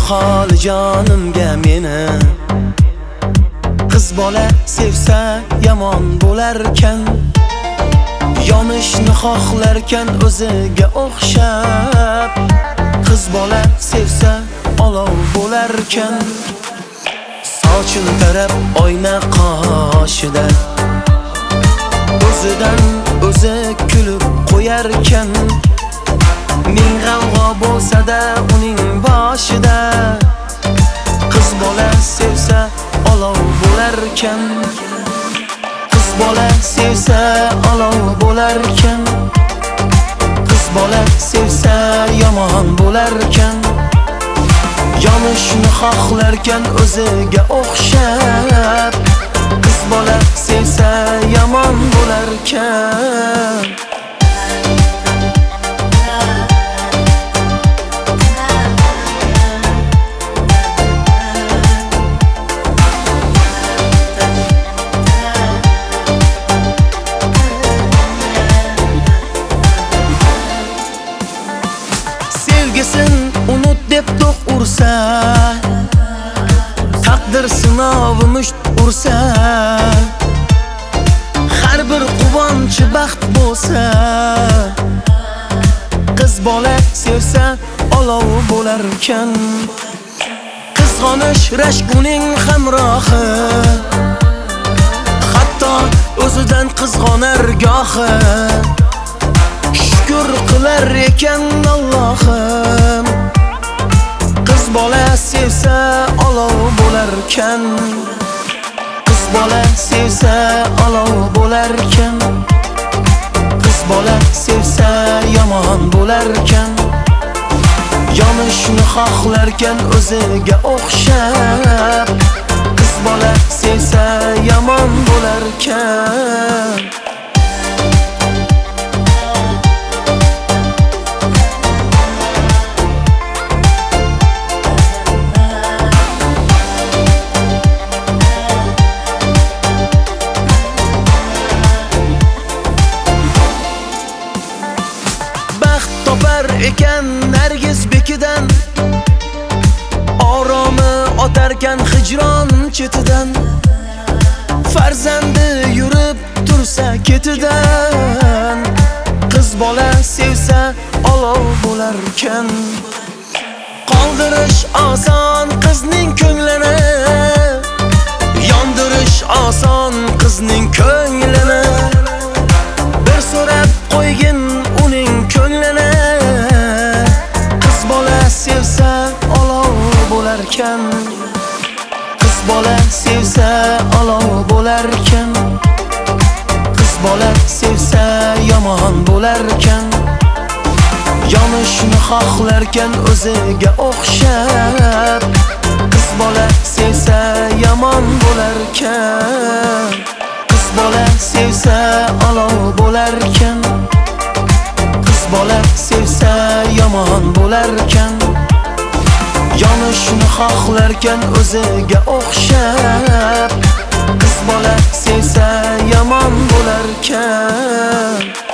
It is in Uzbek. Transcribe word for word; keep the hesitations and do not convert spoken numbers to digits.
holi jonimga meni. Qiz bola sevsa yomon bo'larkan, yonishni xohlarkan o'ziga o'xshab. Qiz bola sevsa olov bo'larkan, sochini tarab oyna qoshida o'zidan o'zi kulib qo'yarkan. Ming g'avg'o bo'lsa-da uning boshida, qiz bola sevsa olov bo'larkan. Qiz bola sevsa olov bo'larkan, qiz bola sevsa yomon bo'larkan, yonishni xohlarkan o'ziga o'xshab. Qiz bola sevsa yomon bo'larkan. Sevgisin unut deb to'q ursa, taqdir sinovi musht ursa, har bir quvonchi baxt bo'lsa, qiz bola sevsa olov bo'larkan. Qizg'onish rashk uning hamrohi, hatto o'zidan qizg'onar gohi. Shukr qilar ekan Allohim, qiz bola sevsa olov bo'larkan. Qiz bola sevsa olov bo'larkan, qiz bola sevsa yomon bo'larkan, yonishni xohlarkan o'ziga o'xshab. Qiz bola sevsa yomon bo'larkan. Topar ekan nargiz bekidan, oromi otarkan hijron chetidan. Farzandi yurib tursa ketidan, qiz bola sevsa olov bo'larkan. Qoldirish oson qizning ko'nglini, yondirish oson qizning ko'nglini. Bir so'rab qo'ygin uning ko'nglini, qiz bola sevsa olov bo'larkan. Qiz bola sevsa olov bo'larkan, qiz bola sevsa yomon bo'larkan, yonishni xohlarkan o'ziga o'xshab. Qiz bola sevsa yomon bo'larkan. Qiz bola sevsa olov bo'larkan, qiz bola sevsa yomon bo'larkan, yonishni xohlarkan o'ziga o'xshab. Qiz bola sevsa yomon bo'larkan.